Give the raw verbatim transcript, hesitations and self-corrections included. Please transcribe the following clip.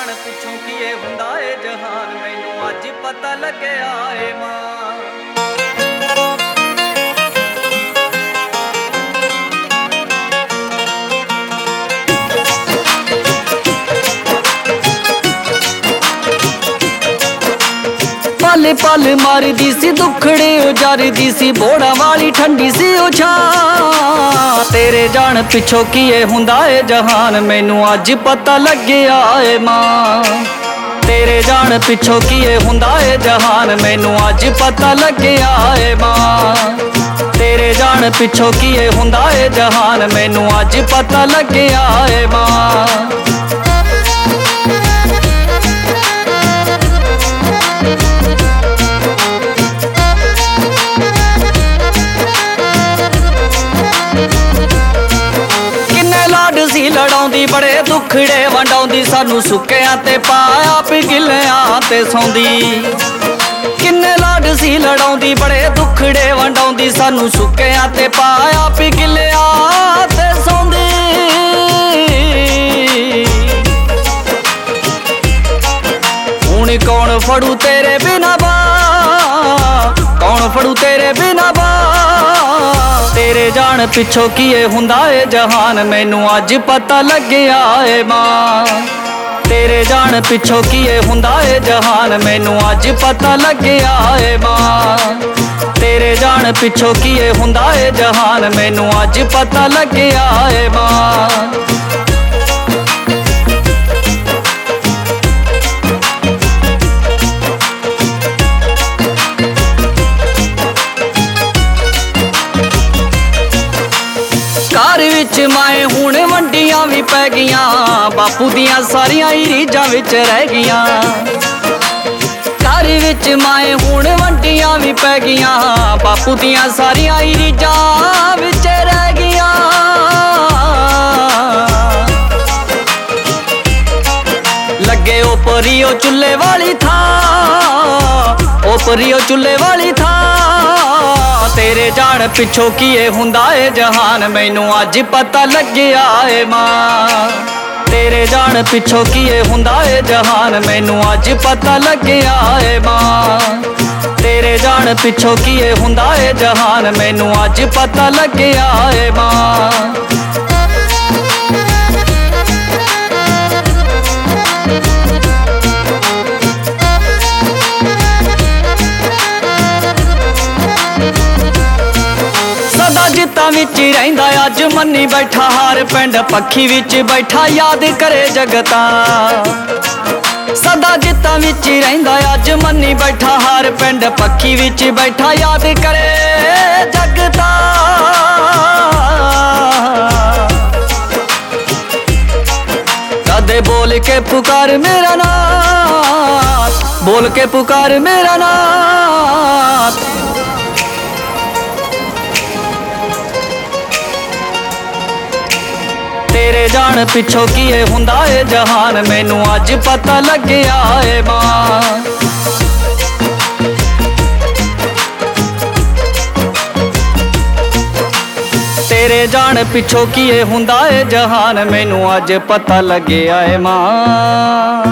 ਜਾਣ ਪਿੱਛੋਂ ਕੀ ਏ ਹੁੰਦਾ ਏ ਜਹਾਨ, ਮੈਨੂੰ ਅੱਜ ਪਤਾ ਲੱਗਿਆ ਏ ਮਾਂ। पल पल मारदी सी दुखड़े उजारदी सी, बोड़ा वाली ठंडी सी ओ छां। तेरे जान पिछों की ए हुंदा ए जहान, मैनू अज पता लग्या ए मां। तेरे जान पिछों की ए हुंदा ए जहान, मैनू अज पता लग्या ए मां। तेरे जान पिछों की ए हुंदा ए जहान, मैनू अज पता लग्या ए मां। लड़ाउंदी बड़े दुखड़े वंडाउंदी, सानू सुक्कियां ते पाया पिघलियां ते सौंदी। किन्ने लाड सी लड़ाउंदी बड़े दुखड़े वंडाउंदी, सानू सुक्कियां ते पाया पिघलियां ते सौंदी। हुण कौन फड़ू तेरे बिना बा, कौन फड़ू तेरे बिना बा। तेरे जान पिछों की ए हुंदा ए जहान, मैनू अज पता लग्या ए मां। तेरे जान पिछों की ए हुंदा ए जहान, मैनू अज पता लग्या ए मां। तेरे जान पिछों की ए हुंदा ए जहान, मैनू अज पता लग्या ए मां। घर विच माए हुण वंडियां भी पै गईयां, बापू दियां सारियां ही रीझां विच रह गईयां। घर विच माए हुण वंडियां भी पै गईयां, बापू दियां सारियां ही रीझां विच रह गईयां। लगे ओ परियो चुल्हे वाली थां, ओ परियो चुल्हे वाली थां। तेरे जान पिछों की ए हुंदा ए जहान, मैनू अज पता लग्या ए मां। तेरे जान पिछों की ए हुंदा ए जहान, मैनू अज पता लग्या ए मां। तेरे जान पिछों की ए हुंदा ए जहान, मैनू अज पता लग्या ए मां। जिता विच रहिंदा अज मन्नी बैठा हार, पिंड पखी विच बैठा याद करे जगता। सदा जिता विच रहिंदा अज मन्नी बैठा हार, पिंड पखी विच बैठा याद करे जगता। कदे बोल के पुकार मेरा नाथ, बोल के पुकार मेरा नाथ। तेरे जान पिछों की ए हुंदा ए जहान, मैनू अज पता लग्या ए मां। तेरे जान पिछों की ए हुंदा ए जहान, मैनू अज पता लग्या ए मां।